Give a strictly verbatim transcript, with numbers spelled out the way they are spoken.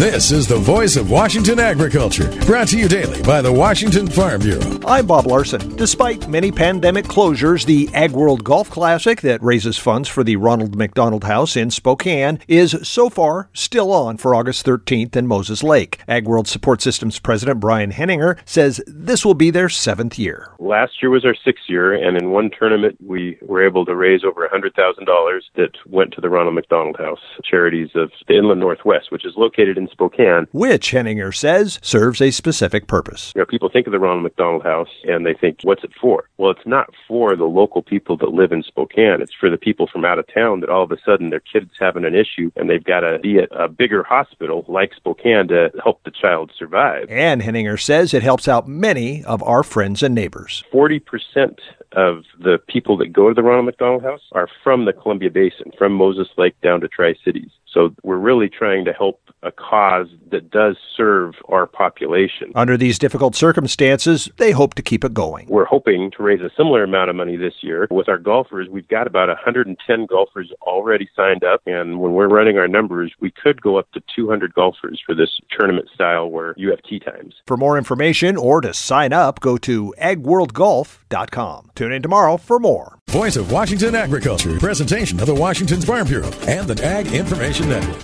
This is the voice of Washington agriculture, brought to you daily by the Washington Farm Bureau. I'm Bob Larson. Despite many pandemic closures, the Ag World Golf Classic that raises funds for the Ronald McDonald House in Spokane is so far still on for August thirteenth in Moses Lake. Ag World Support Systems President Brian Henninger says this will be their seventh year. Last year was our sixth year, and in one tournament we were able to raise over one hundred thousand dollars that went to the Ronald McDonald House, charities of the Inland Northwest, which is located in Spokane. Which, Henninger says, serves a specific purpose. You know, people think of the Ronald McDonald House and they think, what's it for? Well, it's not for the local people that live in Spokane. It's for the people from out of town that all of a sudden their kid's having an issue and they've got to be at a bigger hospital like Spokane to help the child survive. And Henninger says it helps out many of our friends and neighbors. forty percent of the people that go to the Ronald McDonald House are from the Columbia Basin, from Moses Lake down to Tri-Cities. So we're really trying to help a cause that does serve our population. Under these difficult circumstances, they hope to keep it going. We're hoping to raise a similar amount of money this year. With our golfers, we've got about one hundred ten golfers already signed up. And when we're running our numbers, we could go up to two hundred golfers for this tournament style where you have tee times. For more information or to sign up, go to ag world golf dot com. Tune in tomorrow for more. Voice of Washington agriculture, presentation of the Washington Farm Bureau and the Ag Information Network.